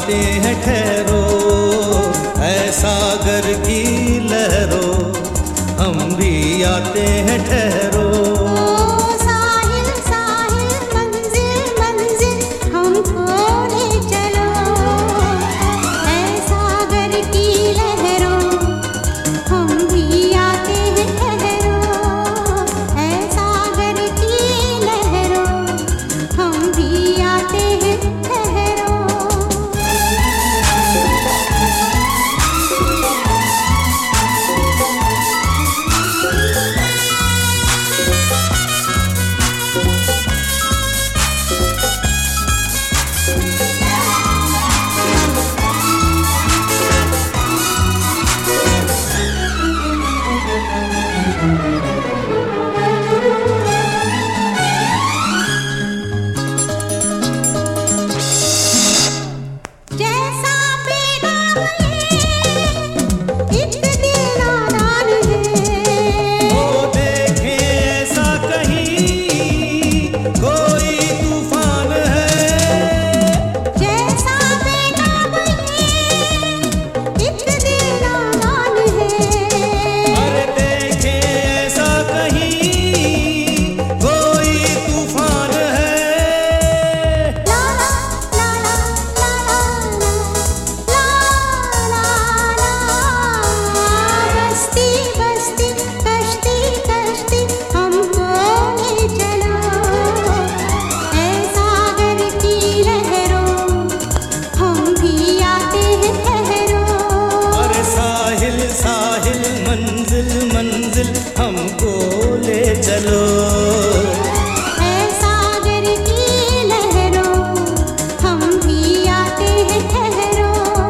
आते हैं ठहरो, ऐ सागर की लहरों, हम भी आते हैं ठहरो। साहिल साहिल मंजिल मंजिल हमको ले चलो, ऐ सागर की लहरों, हम भी आते हैं ठहरो, ऐ सागर की लहरों, हम भी आते हैं ठहरो। जैसा बेदाग एक दिल नादान है, ओ देखे ऐसा कहीं कोई तूफान है। जैसा बेदाग एक दिल नादान है। अरे देखे ऐसा कहीं कोई तूफान है। ला ला ला ला ला ला ला, बस्ती बस्ती कश्ती कश्ती हमको ले चलो, ऐ सागर की लहरों, हम भी आते हैं ठहरो। अरे साहिल साहिल मंजिल मंजिल हमको ले चलो। ऐ सागर की लहरों, हम भी आते हैं ठहरो।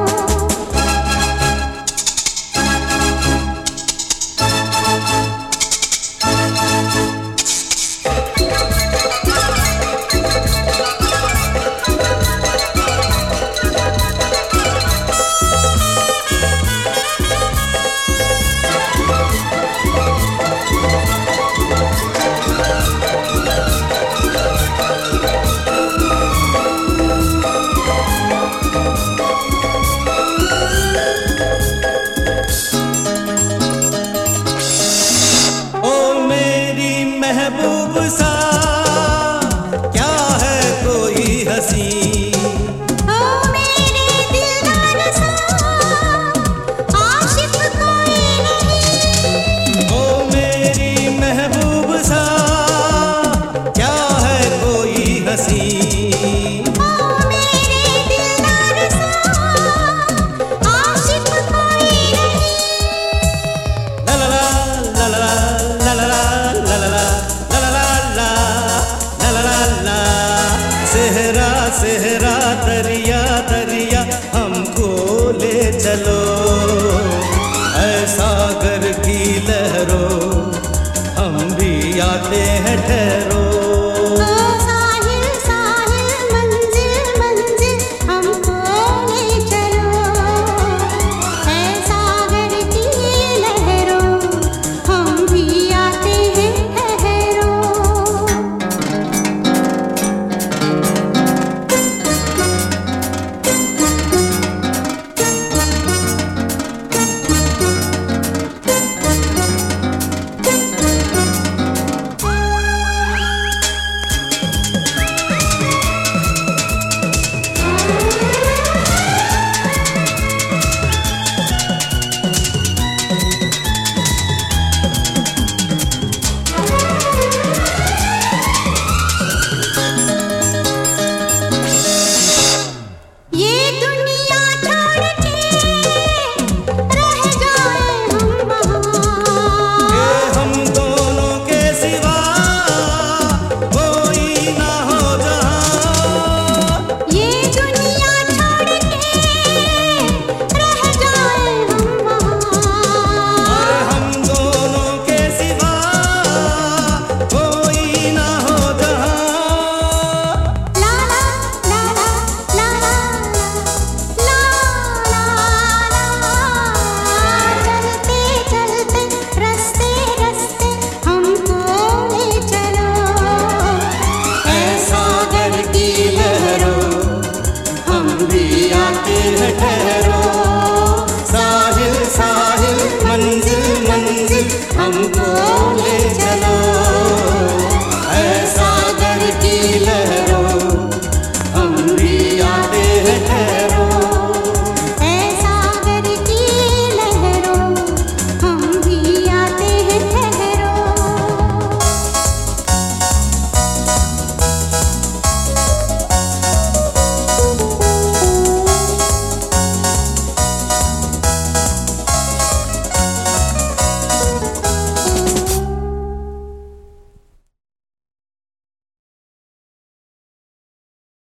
ओ मेरी महबूब सा क्या है कोई हंसी, ओ मेरे दिलदार सा आशिक कोई नहीं। ओ मेरी महबूब सा क्या है कोई हंसी। ओ मेरे दिलदार सा आशिक कोई नहीं। ला ला ला ला ला ला ला ला ला ला ला ला ला ला ला, सेहरा सेहरा दरिया दरिया हमको ले चलो, ऐ सागर की लहरों, हम भी आते हैं ठहरो। ओ साहिल साहिल मंजिल मंजिल हमको ले चलो, ऐ सागर की लहरों, हम भी आते हैं ठहरो। मंजिल हमको